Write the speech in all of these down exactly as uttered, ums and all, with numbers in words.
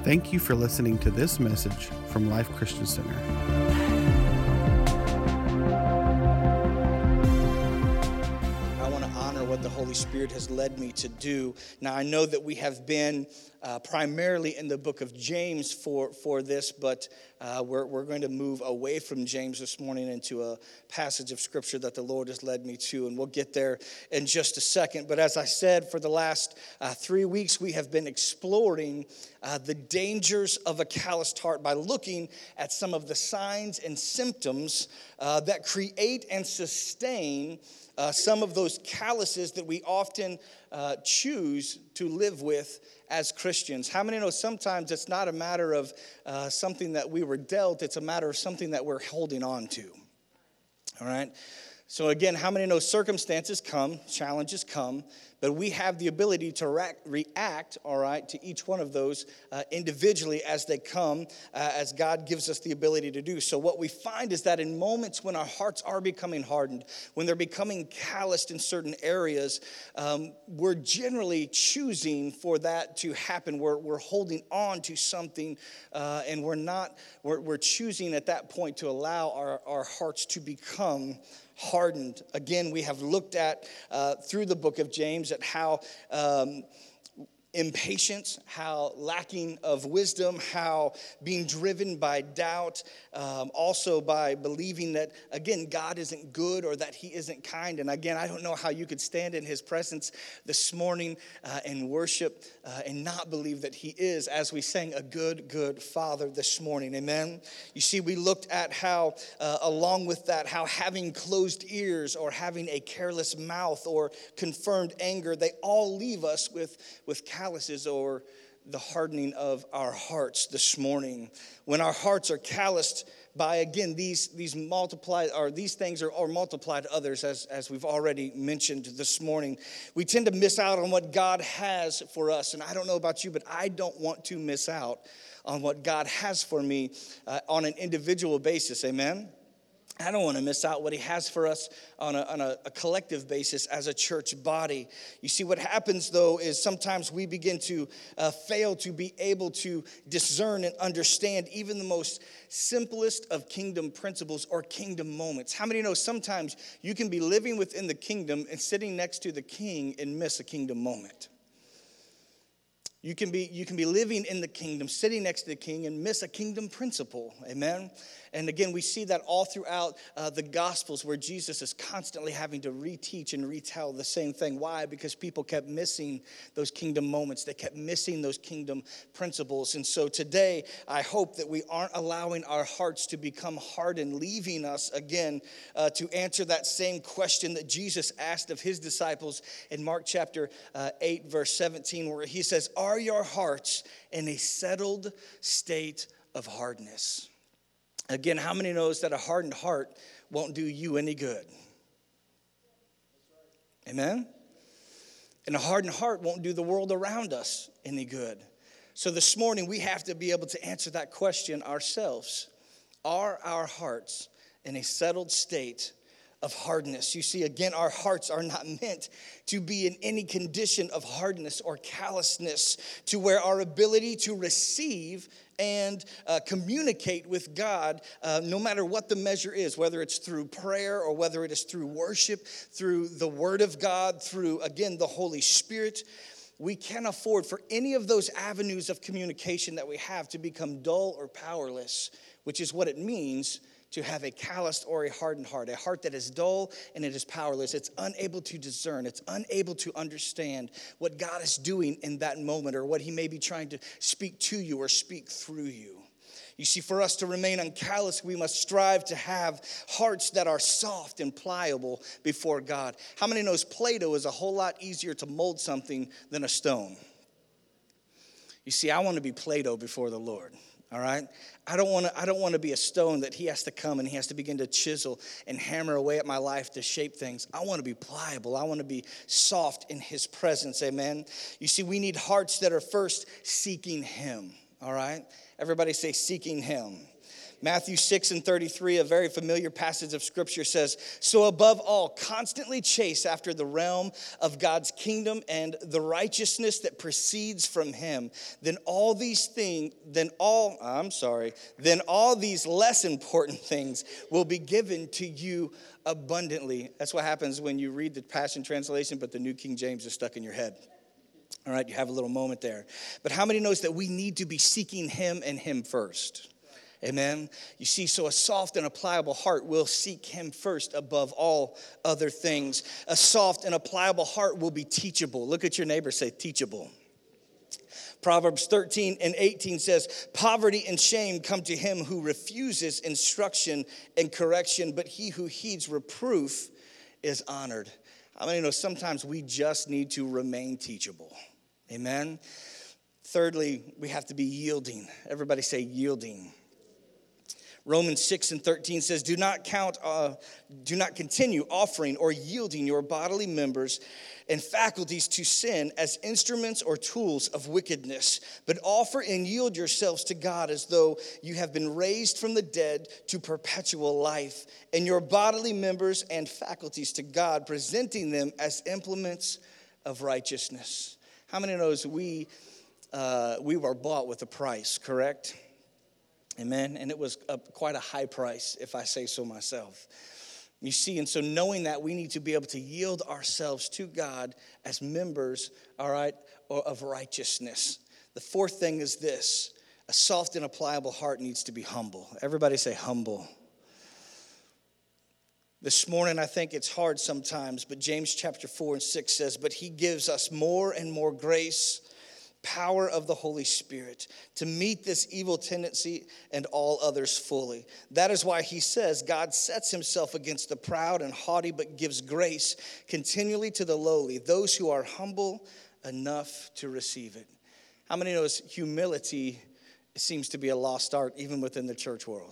Thank you for listening to this message from Life Christian Center. I want to honor what the Holy Spirit has led me to do. Now, I know that we have been uh, primarily in the book of James for, for this, but uh, we're, we're going to move away from James this morning into a passage of Scripture that the Lord has led me to, and we'll get there in just a second. But as I said, for the last uh, three weeks, we have been exploring uh, the dangers of a calloused heart by looking at some of the signs and symptoms uh, that create and sustain Uh, some of those calluses that we often uh, choose to live with as Christians. How many know sometimes it's not a matter of uh, something that we were dealt, it's a matter of something that we're holding on to. All right? So again, how many know circumstances come, challenges come, but we have the ability to react, all right, to each one of those uh, individually as they come, uh, as God gives us the ability to do. So what we find is that in moments when our hearts are becoming hardened, when they're becoming calloused in certain areas, um, we're generally choosing for that to happen. We're, we're holding on to something, uh, and we're not, we're, we're choosing at that point to allow our, our hearts to become hardened. Again, we have looked at uh, through the book of James at how um, impatience, how lacking of wisdom, how being driven by doubt, um, also by believing that, again, God isn't good or that he isn't kind. And again, I don't know how you could stand in his presence this morning uh, and worship uh, and not believe that he is, as we sang, a good, good Father this morning. Amen. You see, we looked at how, uh, along with that, how having closed ears or having a careless mouth or confirmed anger, they all leave us with, with calluses or the hardening of our hearts this morning. When our hearts are calloused by, again, these these multiplied or these things are, are multiplied to others, as, as we've already mentioned this morning, we tend to miss out on what God has for us. And I don't know about you, but I don't want to miss out on what God has for me uh, on an individual basis. Amen. I don't want to miss out what he has for us on, a, on a, a collective basis as a church body. You see, what happens, though, is sometimes we begin to uh, fail to be able to discern and understand even the most simplest of kingdom principles or kingdom moments. How many know sometimes you can be living within the kingdom and sitting next to the king and miss a kingdom moment? You can be you can be living in the kingdom, sitting next to the king, and miss a kingdom principle. Amen? And again, we see that all throughout uh, the Gospels where Jesus is constantly having to reteach and retell the same thing. Why? Because people kept missing those kingdom moments. They kept missing those kingdom principles. And so today, I hope that we aren't allowing our hearts to become hardened, leaving us again uh, to answer that same question that Jesus asked of his disciples in Mark chapter uh, eight, verse seventeen, where he says, "Are your hearts in a settled state of hardness?" Again, how many knows that a hardened heart won't do you any good? Amen? And a hardened heart won't do the world around us any good. So this morning, we have to be able to answer that question ourselves. Are our hearts in a settled state of hardness? You see, again, our hearts are not meant to be in any condition of hardness or callousness to where our ability to receive and uh, communicate with God, uh, no matter what the measure is, whether it's through prayer or whether it is through worship, through the Word of God, through, again, the Holy Spirit, we can't afford for any of those avenues of communication that we have to become dull or powerless, which is what it means to have a calloused or a hardened heart, a heart that is dull and it is powerless. It's unable to discern. It's unable to understand what God is doing in that moment or what he may be trying to speak to you or speak through you. You see, for us to remain uncallous, we must strive to have hearts that are soft and pliable before God. How many knows Play-Doh is a whole lot easier to mold something than a stone? You see, I want to be Play-Doh before the Lord. All right? I don't want to I don't want to be a stone that he has to come and he has to begin to chisel and hammer away at my life to shape things. I want to be pliable. I want to be soft in his presence. Amen. You see, we need hearts that are first seeking him. All right? Everybody say seeking him. Matthew six and thirty-three, a very familiar passage of Scripture, says, "So above all, constantly chase after the realm of God's kingdom and the righteousness that proceeds from him. Then all these things, then all, I'm sorry, then all these less important things will be given to you abundantly." That's what happens when you read the Passion Translation, but the New King James is stuck in your head. All right, you have a little moment there. But how many knows that we need to be seeking him and him first? Amen. You see, so a soft and a pliable heart will seek him first above all other things. A soft and a pliable heart will be teachable. Look at your neighbor, say teachable. Proverbs thirteen and eighteen says, "Poverty and shame come to him who refuses instruction and correction, but he who heeds reproof is honored." I mean, you know, sometimes we just need to remain teachable. Amen. Thirdly, we have to be yielding. Everybody say yielding. Romans six and thirteen says, do not count, uh, do not continue offering or yielding your bodily members and faculties to sin as instruments or tools of wickedness, but offer and yield yourselves to God as though you have been raised from the dead to perpetual life, and your bodily members and faculties to God, presenting them as implements of righteousness. How many knows we uh, we were bought with a price, correct? Amen. And it was a, quite a high price, if I say so myself. You see, and so knowing that, we need to be able to yield ourselves to God as members, all right, of righteousness. The fourth thing is this: a soft and a pliable heart needs to be humble. Everybody say humble. This morning, I think it's hard sometimes, but James chapter four and six says, "But he gives us more and more grace, power of the Holy Spirit to meet this evil tendency and all others fully." That is why he says God sets himself against the proud and haughty, but gives grace continually to the lowly, those who are humble enough to receive it. How many knows humility seems to be a lost art even within the church world?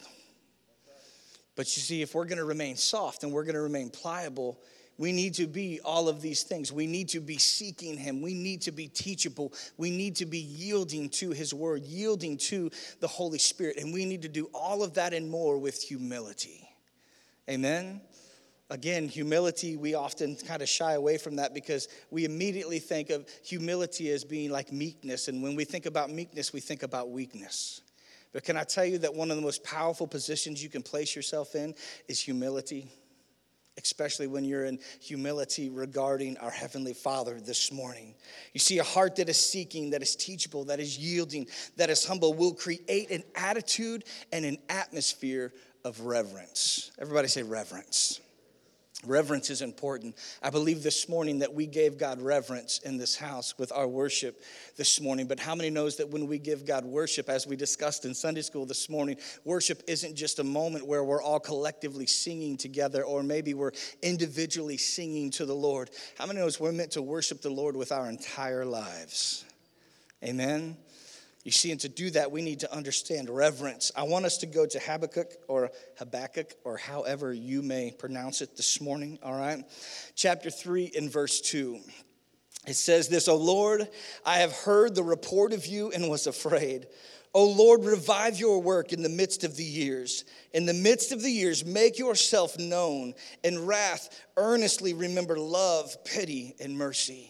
But you see, if we're going to remain soft and we're going to remain pliable, we need to be all of these things. We need to be seeking him. We need to be teachable. We need to be yielding to his word, yielding to the Holy Spirit. And we need to do all of that and more with humility. Amen? Again, humility, we often kind of shy away from that because we immediately think of humility as being like meekness. And when we think about meekness, we think about weakness. But can I tell you that one of the most powerful positions you can place yourself in is humility? Especially when you're in humility regarding our Heavenly Father this morning. You see, a heart that is seeking, that is teachable, that is yielding, that is humble will create an attitude and an atmosphere of reverence. Everybody say reverence. Reverence is important. I believe this morning that we gave God reverence in this house with our worship this morning. But how many knows that when we give God worship, as we discussed in Sunday school this morning, worship isn't just a moment where we're all collectively singing together, or maybe we're individually singing to the Lord. How many knows we're meant to worship the Lord with our entire lives? Amen. You see, and to do that, we need to understand reverence. I want us to go to Habakkuk or Habakkuk, or however you may pronounce it this morning, all right? Chapter three and verse two. It says this: "O Lord, I have heard the report of you and was afraid. O Lord, revive your work in the midst of the years. In the midst of the years, make yourself known. In wrath, earnestly remember love, pity, and mercy."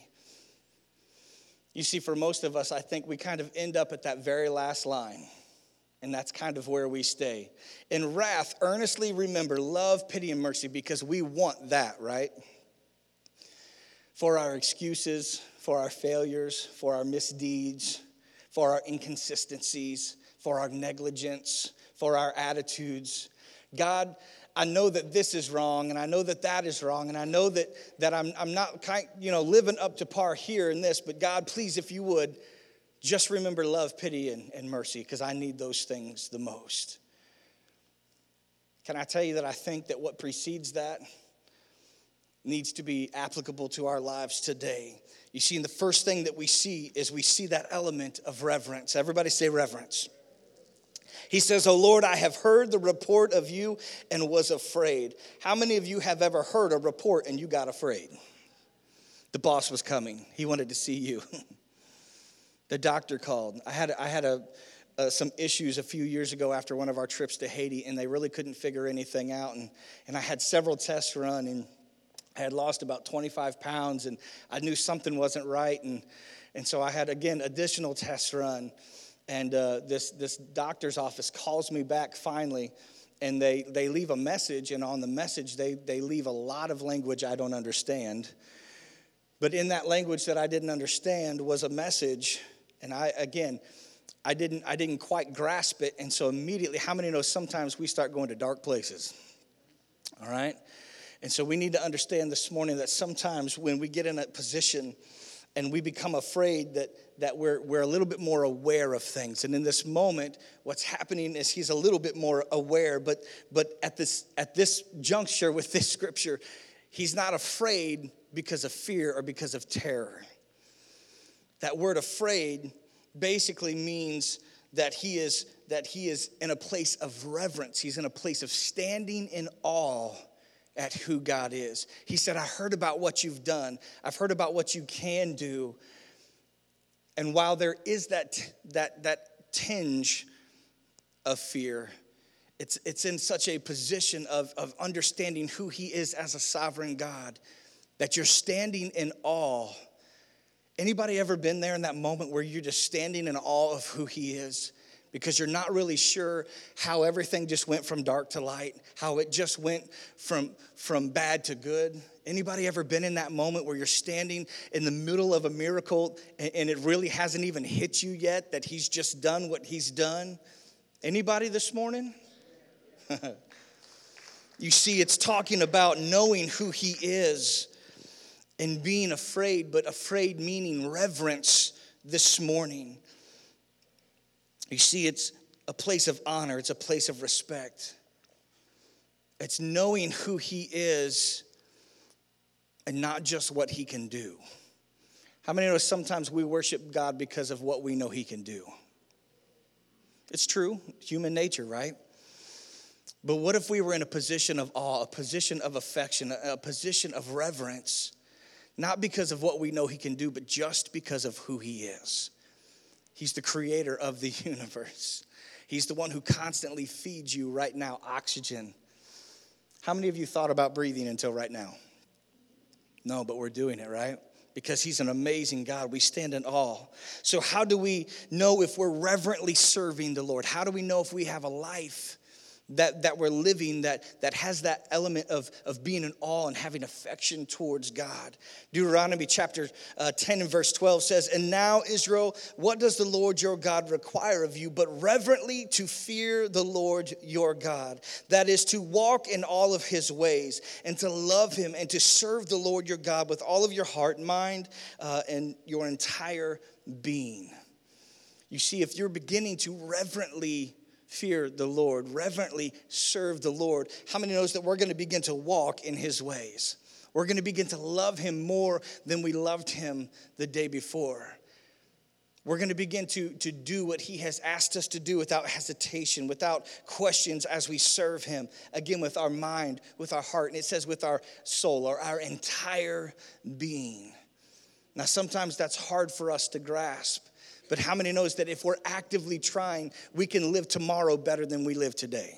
You see, for most of us, I think we kind of end up at that very last line. And that's kind of where we stay. In wrath, earnestly remember love, pity, and mercy, because we want that, right? For our excuses, for our failures, for our misdeeds, for our inconsistencies, for our negligence, for our attitudes. God, I know that this is wrong, and I know that that is wrong, and I know that, that I'm, I'm not kind, you know, living up to par here in this, but God, please, if you would, just remember love, pity, and, and mercy, because I need those things the most. Can I tell you that I think that what precedes that needs to be applicable to our lives today? You see, and the first thing that we see is we see that element of reverence. Everybody say reverence. He says, "O Lord, I have heard the report of you and was afraid." How many of you have ever heard a report and you got afraid? The boss was coming. He wanted to see you. The doctor called. I had I had a uh, some issues a few years ago after one of our trips to Haiti, and they really couldn't figure anything out. And, and I had several tests run, and I had lost about twenty-five pounds, and I knew something wasn't right. And, and so I had, again, additional tests run. And uh, this, this doctor's office calls me back finally, and they, they leave a message, and on the message, they, they leave a lot of language I don't understand. But in that language that I didn't understand was a message, and I, again, I didn't I didn't quite grasp it, and so immediately, how many know sometimes we start going to dark places, all right? And so we need to understand this morning that sometimes when we get in a position and we become afraid that, that we're, we're a little bit more aware of things. And in this moment, what's happening is he's a little bit more aware, but, but at this at this juncture with this scripture, he's not afraid because of fear or because of terror. That word afraid basically means that he is that he is in a place of reverence. He's in a place of standing in awe at who God is. He said, I heard about what you've done. I've heard about what you can do. And while there is that that that tinge of fear, it's it's in such a position of, of understanding who he is as a sovereign God that you're standing in awe. Anybody ever been there in that moment where you're just standing in awe of who he is? Because you're not really sure how everything just went from dark to light, how it just went from, from bad to good. Anybody ever been in that moment where you're standing in the middle of a miracle and, and it really hasn't even hit you yet that he's just done what he's done? Anybody this morning? You see, it's talking about knowing who he is and being afraid, but afraid meaning reverence this morning. You see, it's a place of honor. It's a place of respect. It's knowing who he is and not just what he can do. How many know sometimes we worship God because of what we know he can do? It's true, human nature, right? But what if we were in a position of awe, a position of affection, a position of reverence, not because of what we know he can do, but just because of who he is? He's the creator of the universe. He's the one who constantly feeds you right now oxygen. How many of you thought about breathing until right now? No, but we're doing it, right? Because he's an amazing God. We stand in awe. So how do we know if we're reverently serving the Lord? How do we know if we have a life that, that we're living that, that has that element of, of being in awe and having affection towards God? Deuteronomy chapter uh, ten and verse twelve says, and now, Israel, what does the Lord your God require of you but reverently to fear the Lord your God? That is to walk in all of his ways and to love him and to serve the Lord your God with all of your heart, mind, uh, and your entire being. You see, if you're beginning to reverently fear the Lord, reverently serve the Lord, how many knows that we're going to begin to walk in his ways? We're going to begin to love him more than we loved him the day before. We're going to begin to, to do what he has asked us to do without hesitation, without questions as we serve him. Again, with our mind, with our heart, and it says with our soul or our entire being. Now, sometimes that's hard for us to grasp. But how many knows that if we're actively trying, we can live tomorrow better than we live today?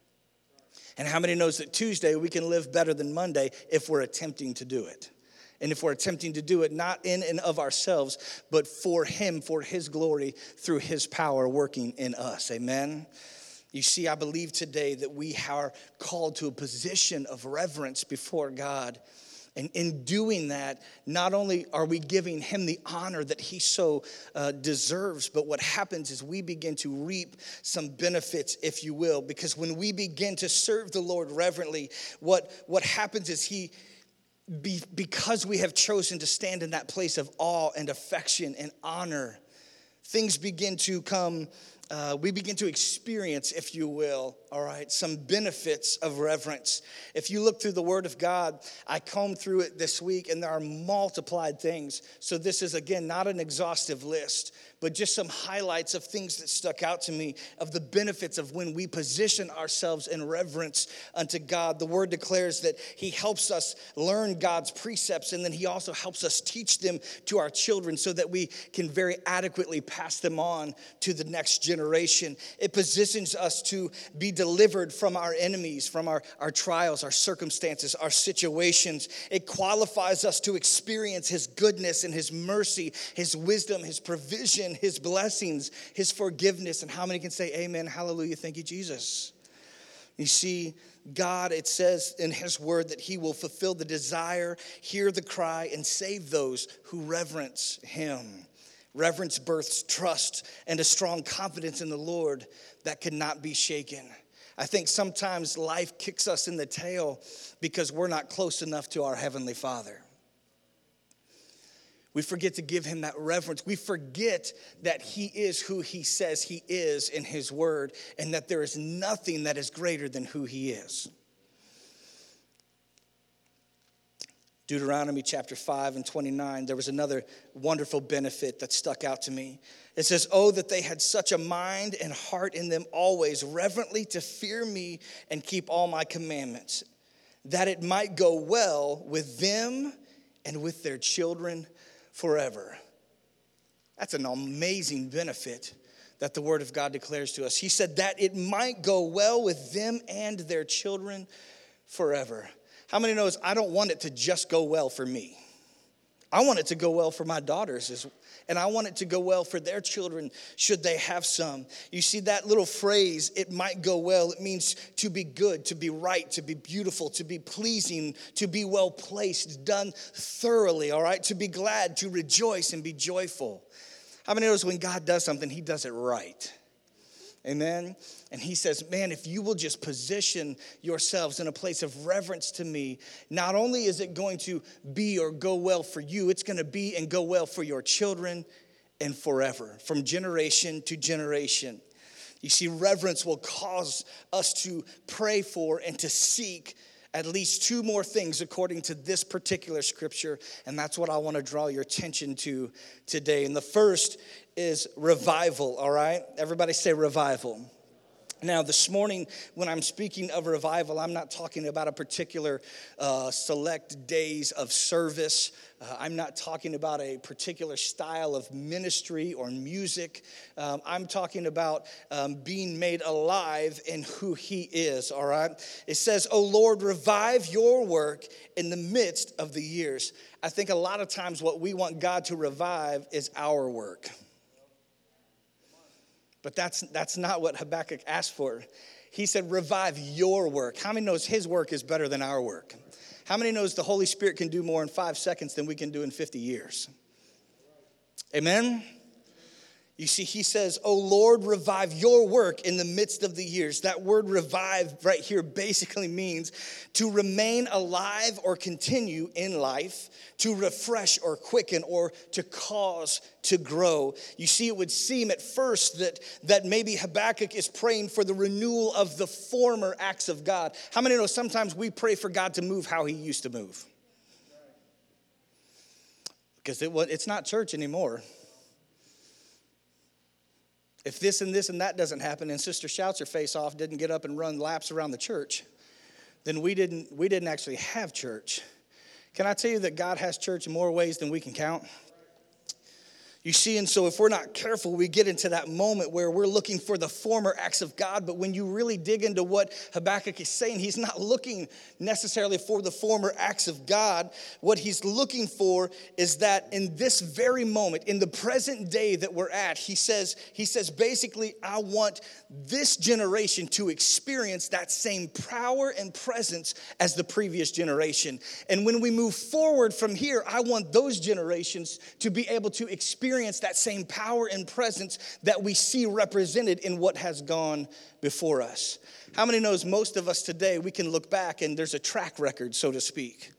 And how many knows that Tuesday we can live better than Monday if we're attempting to do it? And if we're attempting to do it not in and of ourselves, but for him, for his glory, through his power working in us. Amen? You see, I believe today that we are called to a position of reverence before God. And in doing that, not only are we giving him the honor that he so uh, deserves, but what happens is we begin to reap some benefits, if you will. Because when we begin to serve the Lord reverently, what, what happens is he, be, because we have chosen to stand in that place of awe and affection and honor, things begin to come Uh, we begin to experience, if you will, all right, some benefits of reverence. If you look through the Word of God, I combed through it this week, and there are multiplied things. So this is, again, not an exhaustive list, but just some highlights of things that stuck out to me of the benefits of when we position ourselves in reverence unto God. The Word declares that he helps us learn God's precepts, and then he also helps us teach them to our children so that we can very adequately pass them on to the next generation. generation. It positions us to be delivered from our enemies, from our, our trials, our circumstances, our situations. It qualifies us to experience his goodness and his mercy, his wisdom, his provision, his blessings, his forgiveness. And how many can say amen, hallelujah, thank you, Jesus? You see, God, it says in his word that he will fulfill the desire, hear the cry, and save those who reverence him. Reverence births trust and a strong confidence in the Lord that cannot be shaken. I think sometimes life kicks us in the tail because we're not close enough to our Heavenly Father. We forget to give him that reverence. We forget that he is who he says he is in his word, and that there is nothing that is greater than who he is. Deuteronomy chapter five and twenty-nine, there was another wonderful benefit that stuck out to me. It says, oh, that they had such a mind and heart in them always, reverently to fear me and keep all my commandments, that it might go well with them and with their children forever. That's an amazing benefit that the word of God declares to us. He said that it might go well with them and their children forever. How many knows I don't want it to just go well for me? I want it to go well for my daughters, and I want it to go well for their children should they have some. You see that little phrase, it might go well. It means to be good, to be right, to be beautiful, to be pleasing, to be well placed, done thoroughly, all right? To be glad, to rejoice and be joyful. How many knows when God does something, he does it right? Amen. And he says, man, if you will just position yourselves in a place of reverence to me, not only is it going to be or go well for you, it's going to be and go well for your children and forever, from generation to generation. You see, reverence will cause us to pray for and to seek at least two more things according to this particular scripture, and that's what I want to draw your attention to today. And the first is revival, all right? Everybody say revival. Now, this morning, when I'm speaking of revival, I'm not talking about a particular uh, select days of service. Uh, I'm not talking about a particular style of ministry or music. Um, I'm talking about um, being made alive in who he is, all right? It says, oh, Lord, revive your work in the midst of the years. I think a lot of times what we want God to revive is our work. But that's that's not what Habakkuk asked for. He said, revive your work. How many knows his work is better than our work? How many knows the Holy Spirit can do more in five seconds than we can do in fifty years? Amen? You see, he says, oh, Lord, revive your work in the midst of the years. That word revive right here basically means to remain alive or continue in life, to refresh or quicken or to cause to grow. You see, it would seem at first that, that maybe Habakkuk is praying for the renewal of the former acts of God. How many know sometimes we pray for God to move how he used to move? Because it, it's not church anymore. If this and this and that doesn't happen and Sister Shouts her face off, didn't get up and run laps around the church, then we didn't we didn't actually have church. Can I tell you that God has church in more ways than we can count? You see, and so if we're not careful, we get into that moment where we're looking for the former acts of God. But when you really dig into what Habakkuk is saying, he's not looking necessarily for the former acts of God. What he's looking for is that in this very moment, in the present day that we're at, he says, he says basically, I want this generation to experience that same power and presence as the previous generation. And when we move forward from here, I want those generations to be able to experience that same power and presence that we see represented in what has gone before us. How many knows most of us today, we can look back and there's a track record, so to speak.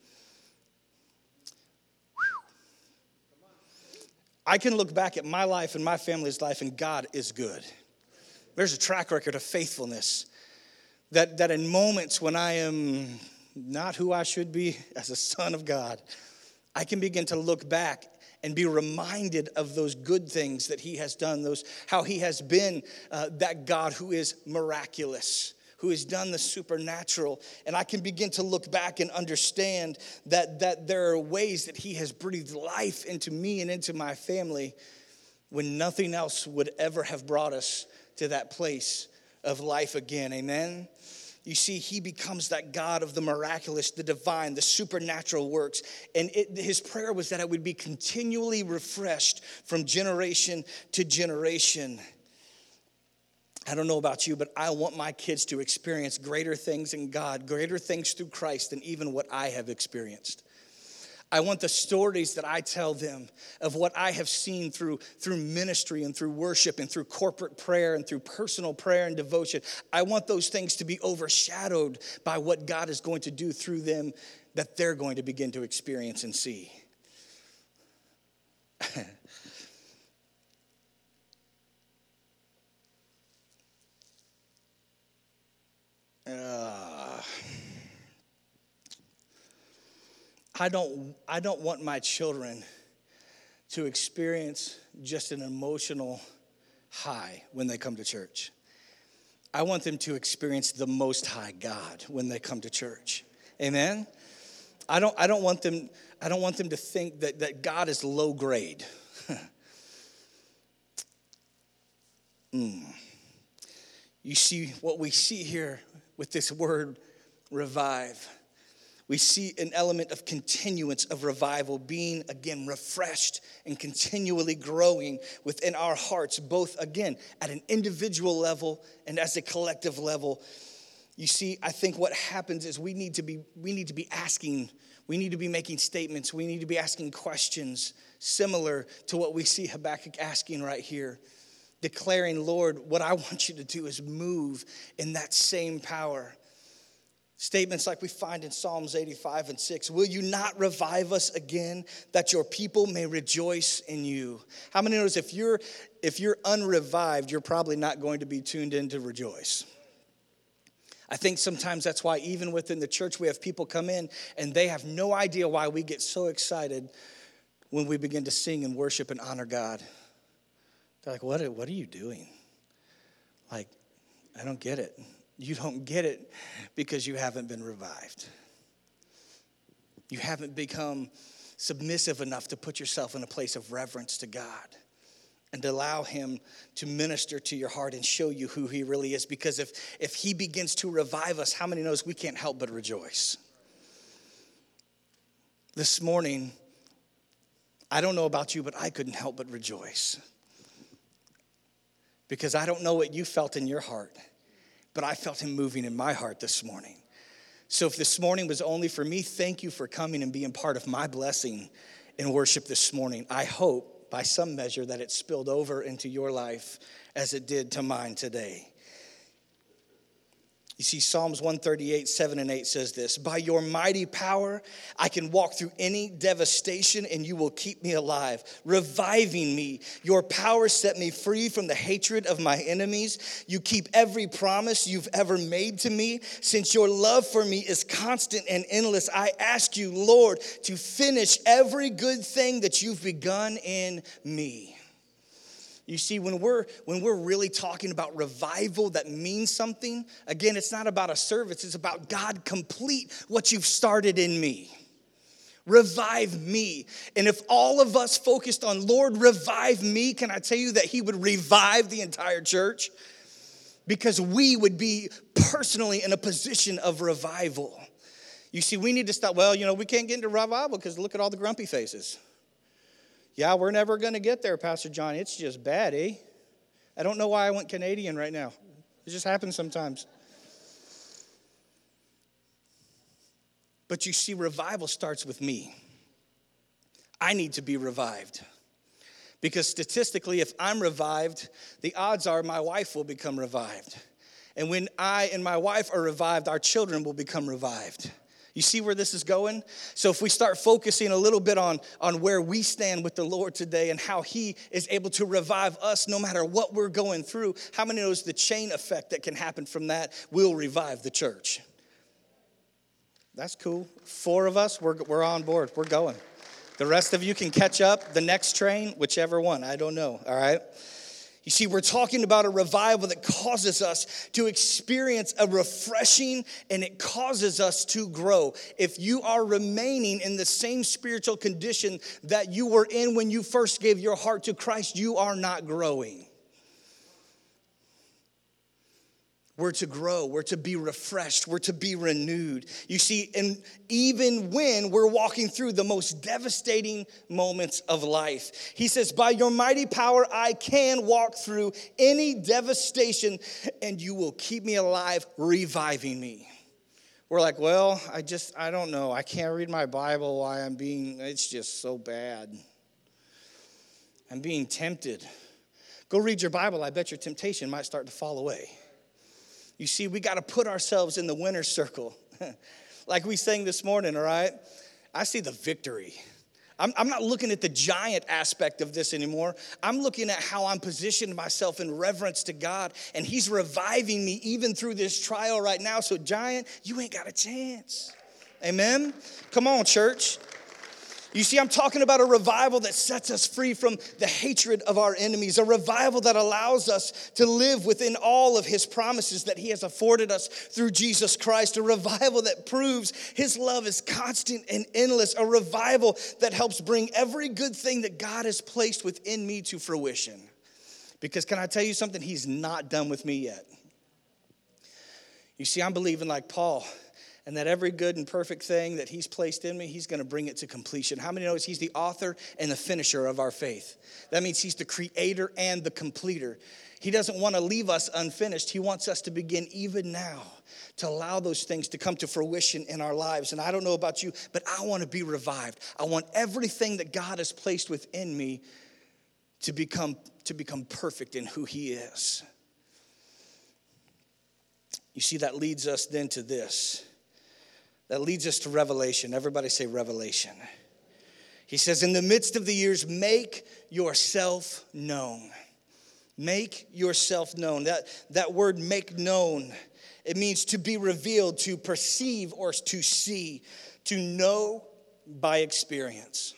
I can look back at my life and my family's life, and God is good. There's a track record of faithfulness that, that in moments when I am not who I should be as a son of God, I can begin to look back and be reminded of those good things that he has done, those how he has been uh, that God who is miraculous, who has done the supernatural. And I can begin to look back and understand that, that there are ways that he has breathed life into me and into my family when nothing else would ever have brought us to that place of life again. Amen? You see, he becomes that God of the miraculous, the divine, the supernatural works. And it, his prayer was that it would be continually refreshed from generation to generation. I don't know about you, but I want my kids to experience greater things in God, greater things through Christ than even what I have experienced. I want the stories that I tell them of what I have seen through, through ministry and through worship and through corporate prayer and through personal prayer and devotion. I want those things to be overshadowed by what God is going to do through them that they're going to begin to experience and see. uh, I don't, I don't want my children to experience just an emotional high when they come to church. I want them to experience the Most High God when they come to church. Amen? I don't, I don't want them, I don't want them to think that, that God is low grade. mm. You see, what we see here with this word revive, we see an element of continuance of revival being, again, refreshed and continually growing within our hearts, both, again, at an individual level and as a collective level. You see, I think what happens is we need to be, we need to be asking, we need to be making statements, we need to be asking questions similar to what we see Habakkuk asking right here, declaring, Lord, what I want you to do is move in that same power. Statements like we find in Psalms eighty-five and six. Will you not revive us again, that your people may rejoice in you? How many knows if you're if you're unrevived, you're probably not going to be tuned in to rejoice? I think sometimes that's why even within the church we have people come in and they have no idea why we get so excited when we begin to sing and worship and honor God. They're like, what are, what are you doing? Like, I don't get it. You don't get it because you haven't been revived. You haven't become submissive enough to put yourself in a place of reverence to God and to allow him to minister to your heart and show you who he really is. Because if, if he begins to revive us, how many knows we can't help but rejoice? This morning, I don't know about you, but I couldn't help but rejoice. Because I don't know what you felt in your heart, but I felt him moving in my heart this morning. So if this morning was only for me, thank you for coming and being part of my blessing in worship this morning. I hope, by some measure, that it spilled over into your life as it did to mine today. You see, Psalms one thirty-eight, seven and eight says this, by your mighty power, I can walk through any devastation and you will keep me alive, reviving me. Your power set me free from the hatred of my enemies. You keep every promise you've ever made to me. Since your love for me is constant and endless, I ask you, Lord, to finish every good thing that you've begun in me. You see, when we're when we're really talking about revival that means something, again, it's not about a service. It's about God, complete what you've started in me. Revive me. And if all of us focused on, Lord, revive me, can I tell you that he would revive the entire church? Because we would be personally in a position of revival. You see, we need to stop, well, you know, we can't get into revival because look at all the grumpy faces. Yeah, we're never going to get there, Pastor John. It's just bad, eh? I don't know why I went Canadian right now. It just happens sometimes. But you see, revival starts with me. I need to be revived. Because statistically, if I'm revived, the odds are my wife will become revived. And when I and my wife are revived, our children will become revived. You see where this is going? So if we start focusing a little bit on, on where we stand with the Lord today and how he is able to revive us no matter what we're going through, how many knows the chain effect that can happen from that will revive the church? That's cool. Four of us, we're, we're on board. We're going. The rest of you can catch up the next train, whichever one. I don't know, all right? You see, we're talking about a revival that causes us to experience a refreshing, and it causes us to grow. If you are remaining in the same spiritual condition that you were in when you first gave your heart to Christ, you are not growing. we're to grow, we're to be refreshed, we're to be renewed. You see, and even when we're walking through the most devastating moments of life, he says, by your mighty power, I can walk through any devastation and you will keep me alive, reviving me. We're like, well, I just, I don't know. I can't read my Bible while I'm being, it's just so bad. I'm being tempted. Go read your Bible. I bet your temptation might start to fall away. You see, we got to put ourselves in the winner's circle. Like we sang this morning, all right? I see the victory. I'm, I'm not looking at the giant aspect of this anymore. I'm looking at how I'm positioned myself in reverence to God, and he's reviving me even through this trial right now. So giant, you ain't got a chance. Amen? Come on, church. You see, I'm talking about a revival that sets us free from the hatred of our enemies, a revival that allows us to live within all of his promises that he has afforded us through Jesus Christ, a revival that proves his love is constant and endless, a revival that helps bring every good thing that God has placed within me to fruition. Because can I tell you something? He's not done with me yet. You see, I'm believing like Paul, and that every good and perfect thing that he's placed in me, he's going to bring it to completion. How many knows he's the author and the finisher of our faith? That means he's the creator and the completer. He doesn't want to leave us unfinished. He wants us to begin even now to allow those things to come to fruition in our lives. And I don't know about you, but I want to be revived. I want everything that God has placed within me to become, to become perfect in who he is. You see, that leads us then to this. That leads us to revelation. Everybody say revelation. He says, in the midst of the years, make yourself known. Make yourself known. That, that word make known, it means to be revealed, to perceive or to see, to know by experience.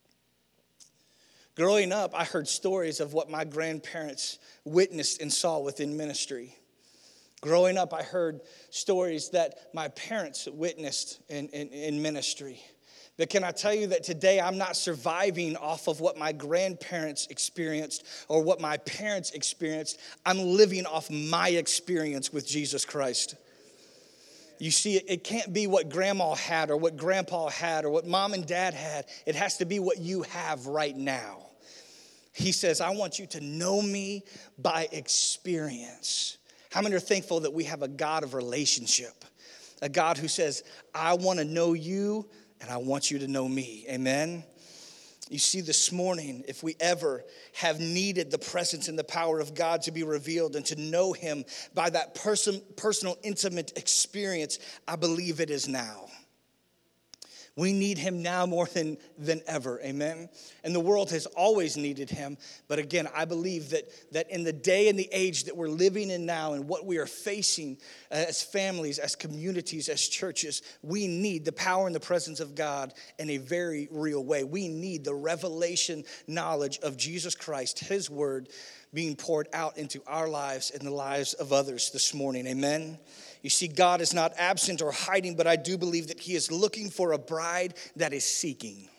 Growing up, I heard stories of what my grandparents witnessed and saw within ministry. Growing up, I heard stories that my parents witnessed in, in, in ministry. But can I tell you that today I'm not surviving off of what my grandparents experienced or what my parents experienced. I'm living off my experience with Jesus Christ. You see, it can't be what grandma had or what grandpa had or what mom and dad had. It has to be what you have right now. He says, I want you to know me by experience. How many are thankful that we have a God of relationship? A God who says, I want to know you and I want you to know me. Amen? You see, this morning, if we ever have needed the presence and the power of God to be revealed and to know him by that person, personal, intimate experience, I believe it is now. We need him now more than, than ever, amen? And the world has always needed him. But again, I believe that, that in the day and the age that we're living in now and what we are facing as families, as communities, as churches, we need the power and the presence of God in a very real way. We need the revelation knowledge of Jesus Christ, his word, being poured out into our lives and the lives of others this morning, amen? You see, God is not absent or hiding, but I do believe that he is looking for a bride that is seeking.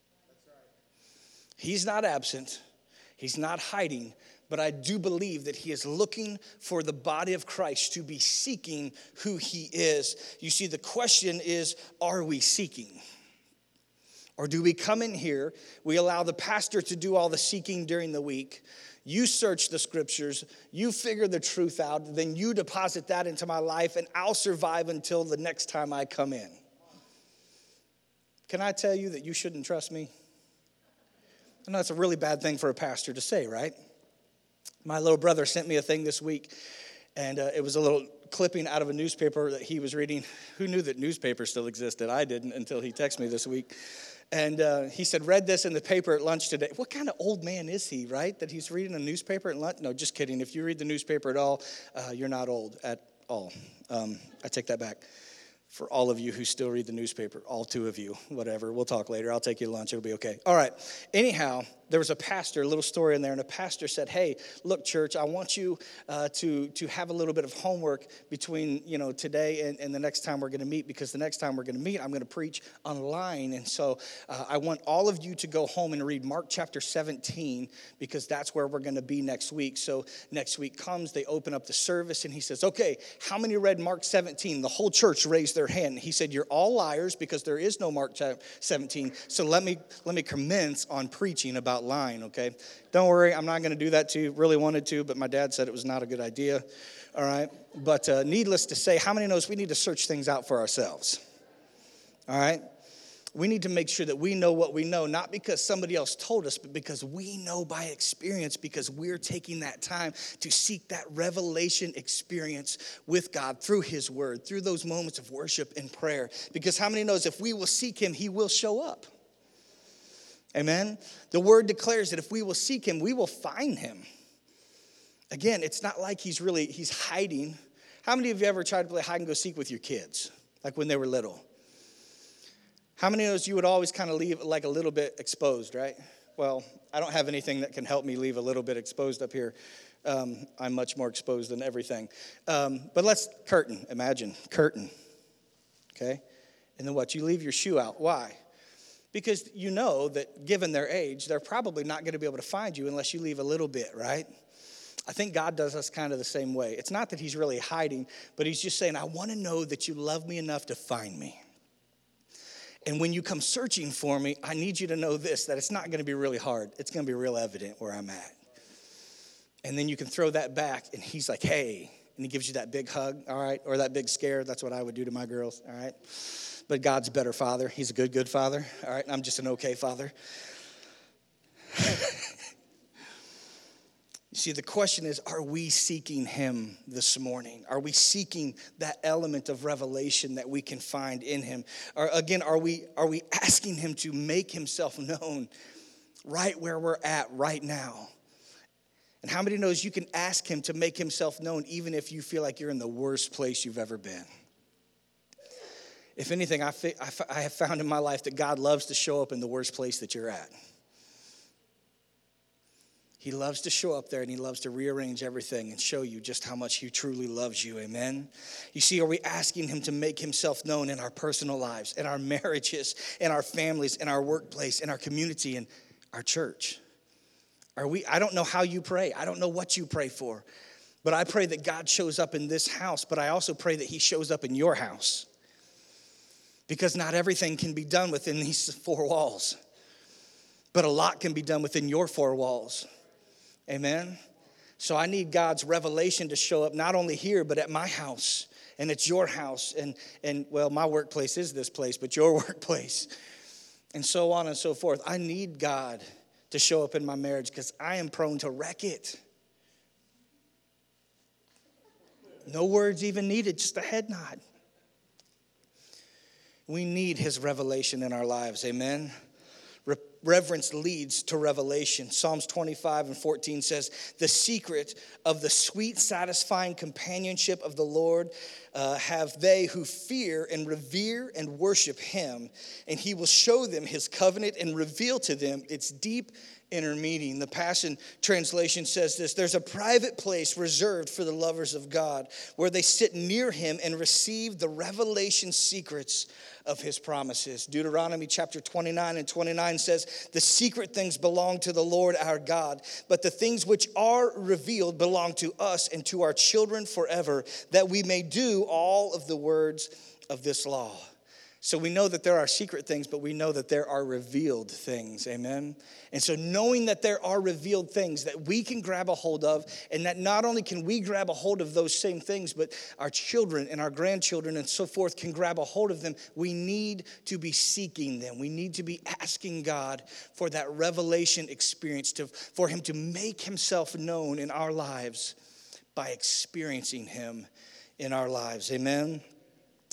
He's not absent. He's not hiding, but I do believe that he is looking for the body of Christ to be seeking who he is. You see, the question is, are we seeking? Or do we come in here, we allow the pastor to do all the seeking during the week, you search the scriptures, you figure the truth out, then you deposit that into my life, and I'll survive until the next time I come in. Can I tell you that you shouldn't trust me? I know it's a really bad thing for a pastor to say, right? My little brother sent me a thing this week, and uh, it was a little clipping out of a newspaper that he was reading. Who knew that newspapers still existed? I didn't until he texted me this week. And uh, he said, read this in the paper at lunch today. What kind of old man is he, right? That he's reading a newspaper at lunch? No, just kidding. If you read the newspaper at all, uh, you're not old at all. Um, I take that back. For all of you who still read the newspaper, all two of you, whatever. We'll talk later. I'll take you to lunch. It'll be okay. All right. Anyhow, there was a pastor, a little story in there, and a pastor said, hey, look, church, I want you uh, to, to have a little bit of homework between, you know, today and, and the next time we're going to meet, because the next time we're going to meet, I'm going to preach online. And so uh, I want all of you to go home and read Mark chapter seventeen, because that's where we're going to be next week. So next week comes, they open up the service, and he says, okay, how many read Mark seventeen? The whole church raised their hand. He said, you're all liars, because there is no Mark seventeen. So let me let me commence on preaching about lying, okay? Don't worry, I'm not going to do that to you. Really wanted to, but my dad said it was not a good idea, all right? But uh, needless to say, how many knows we need to search things out for ourselves, all right? We need to make sure that we know what we know, not because somebody else told us, but because we know by experience, because we're taking that time to seek that revelation experience with God through his word, through those moments of worship and prayer. Because how many knows if we will seek him, he will show up? Amen? The word declares that if we will seek him, we will find him. Again, it's not like he's really, he's hiding. How many of you ever tried to play hide and go seek with your kids, like when they were little? How many of those you would always kind of leave like a little bit exposed, right? Well, I don't have anything that can help me leave a little bit exposed up here. Um, I'm much more exposed than everything. Um, but let's, curtain, imagine, curtain, okay? And then what? You leave your shoe out. Why? Because you know that given their age, they're probably not going to be able to find you unless you leave a little bit, right? I think God does us kind of the same way. It's not that he's really hiding, but he's just saying, I want to know that you love me enough to find me. And when you come searching for me, I need you to know this, that it's not going to be really hard. It's going to be real evident where I'm at. And then you can throw that back, and he's like, hey, and he gives you that big hug, all right, or that big scare. That's what I would do to my girls, all right? But God's a better father. He's a good, good father, all right? I'm just an okay father. You see, the question is, are we seeking him this morning? Are we seeking that element of revelation that we can find in him? Or again, are we are we asking him to make himself known right where we're at right now? And how many knows you can ask him to make himself known even if you feel like you're in the worst place you've ever been? If anything, I, I have found in my life that God loves to show up in the worst place that you're at. He loves to show up there, and he loves to rearrange everything and show you just how much he truly loves you, amen? You see, are we asking him to make himself known in our personal lives, in our marriages, in our families, in our workplace, in our community, in our church? Are we? I don't know how you pray. I don't know what you pray for, but I pray that God shows up in this house, but I also pray that he shows up in your house, because not everything can be done within these four walls, but a lot can be done within your four walls. Amen. So I need God's revelation to show up not only here, but at my house. And it's your house. And, and well, my workplace is this place, but your workplace. And so on and so forth. I need God to show up in my marriage because I am prone to wreck it. No words even needed, just a head nod. We need his revelation in our lives. Amen. Reverence leads to revelation. Psalms twenty-five and fourteen says, the secret of the sweet, satisfying companionship of the Lord uh, have they who fear and revere and worship him. And he will show them his covenant and reveal to them its deep inner meaning. The Passion Translation says this: there's a private place reserved for the lovers of God where they sit near him and receive the revelation secrets of his promises. Deuteronomy chapter twenty-nine and twenty-nine says, the secret things belong to the Lord our God, but the things which are revealed belong to us and to our children forever, that we may do all of the words of this law. So we know that there are secret things, but we know that there are revealed things, amen? And so knowing that there are revealed things that we can grab a hold of, and that not only can we grab a hold of those same things, but our children and our grandchildren and so forth can grab a hold of them, we need to be seeking them. We need to be asking God for that revelation experience, to, for him to make himself known in our lives by experiencing him in our lives, amen?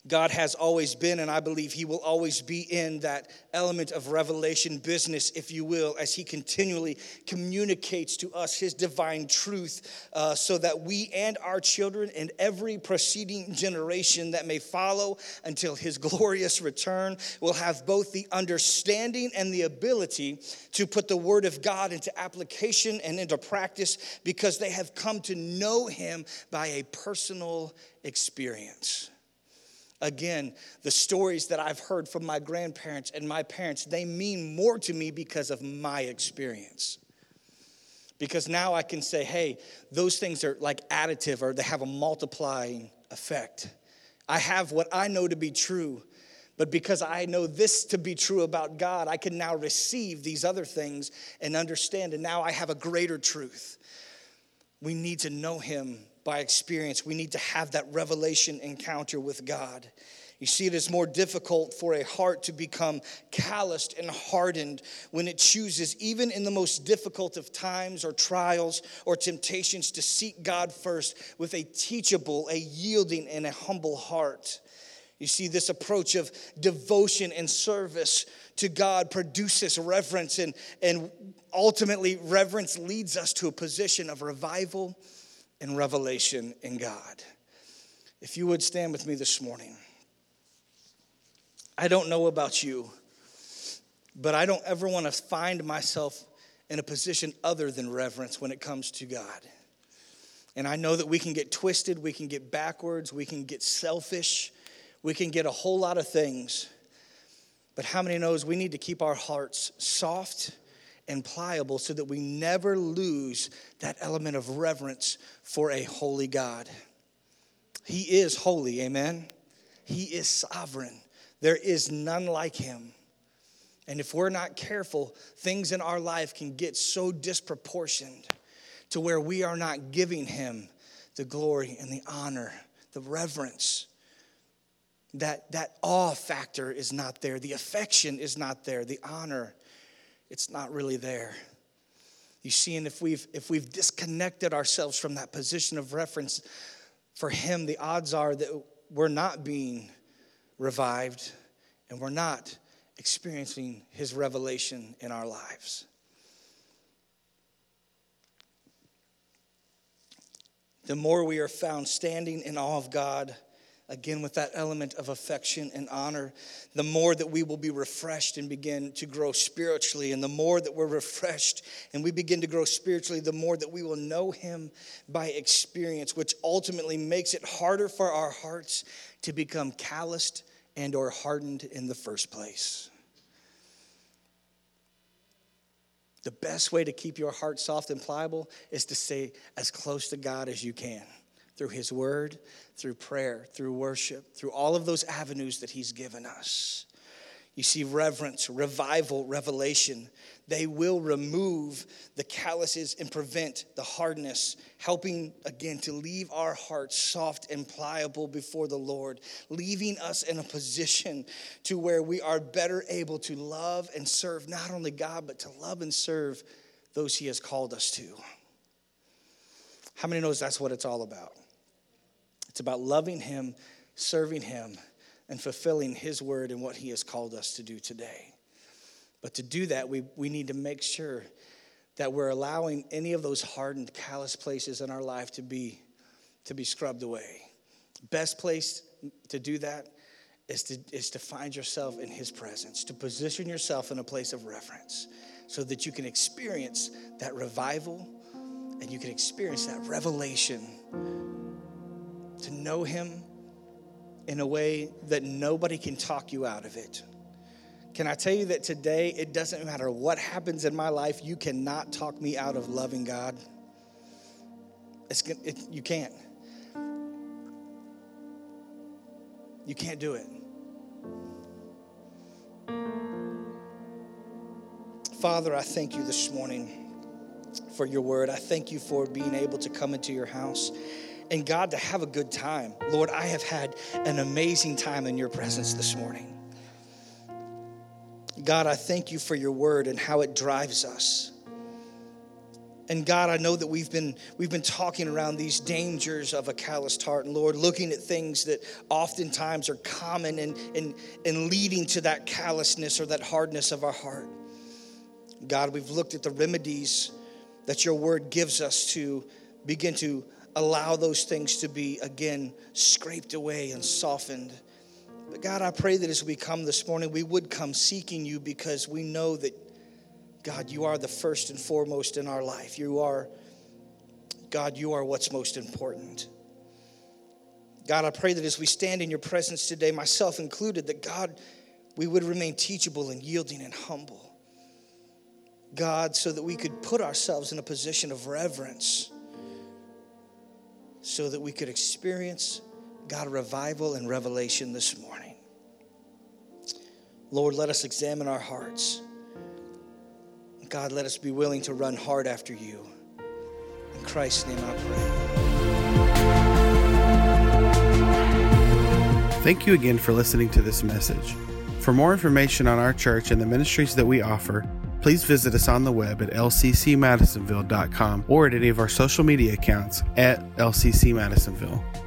God has always been, and I believe he will always be in that element of revelation business, if you will, as he continually communicates to us his divine truth uh, so that we and our children and every preceding generation that may follow until his glorious return will have both the understanding and the ability to put the word of God into application and into practice because they have come to know him by a personal experience. Again, the stories that I've heard from my grandparents and my parents, they mean more to me because of my experience. Because now I can say, hey, those things are like additive or they have a multiplying effect. I have what I know to be true, but because I know this to be true about God, I can now receive these other things and understand, and now I have a greater truth. We need to know him by experience. We need to have that revelation encounter with God. You see, it is more difficult for a heart to become calloused and hardened when it chooses, even in the most difficult of times or trials or temptations, to seek God first with a teachable, a yielding, and a humble heart. You see, this approach of devotion and service to God produces reverence, and, and ultimately reverence leads us to a position of revival and revelation in God. If you would stand with me this morning. I don't know about you, but I don't ever want to find myself in a position other than reverence when it comes to God. And I know that we can get twisted, we can get backwards, we can get selfish, we can get a whole lot of things. But how many knows we need to keep our hearts soft and pliable so that we never lose that element of reverence for a holy God. He is holy, amen? He is sovereign. There is none like him. And if we're not careful, things in our life can get so disproportioned to where we are not giving him the glory and the honor, the reverence. That, that awe factor is not there. The affection is not there. The honor, it's not really there. You see, and if we've if we've disconnected ourselves from that position of reference for him, the odds are that we're not being revived and we're not experiencing his revelation in our lives. The more we are found standing in awe of God, again, with that element of affection and honor, the more that we will be refreshed and begin to grow spiritually. And the more that we're refreshed and we begin to grow spiritually, the more that we will know him by experience, which ultimately makes it harder for our hearts to become calloused and or hardened in the first place. The best way to keep your heart soft and pliable is to stay as close to God as you can. Through his word, through prayer, through worship, through all of those avenues that he's given us. You see, reverence, revival, revelation, they will remove the calluses and prevent the hardness, helping, again, to leave our hearts soft and pliable before the Lord, leaving us in a position to where we are better able to love and serve not only God, but to love and serve those he has called us to. How many knows that's what it's all about? It's about loving him, serving him, and fulfilling his word and what he has called us to do today. But to do that, we, we need to make sure that we're allowing any of those hardened, callous places in our life to be, to be scrubbed away. Best place to do that is to, is to find yourself in his presence, to position yourself in a place of reverence so that you can experience that revival and you can experience that revelation, to know him in a way that nobody can talk you out of it. Can I tell you that today, it doesn't matter what happens in my life, you cannot talk me out of loving God. It's, it, you can't. You can't do it. Father, I thank you this morning for your word. I thank you for being able to come into your house and God, to have a good time. Lord, I have had an amazing time in your presence this morning. God, I thank you for your word and how it drives us. And God, I know that we've been we've been talking around these dangers of a calloused heart. And Lord, looking at things that oftentimes are common and, and, and leading to that callousness or that hardness of our heart. God, we've looked at the remedies that your word gives us to begin to allow those things to be, again, scraped away and softened. But God, I pray that as we come this morning, we would come seeking you because we know that, God, you are the first and foremost in our life. You are, God, you are what's most important. God, I pray that as we stand in your presence today, myself included, that, God, we would remain teachable and yielding and humble. God, so that we could put ourselves in a position of reverence so that we could experience, God, revival and revelation this morning. Lord, let us examine our hearts. God, let us be willing to run hard after you. In Christ's name I pray. Thank you again for listening to this message. For more information on our church and the ministries that we offer, please visit us on the web at l c c madisonville dot com or at any of our social media accounts at L C C Madisonville.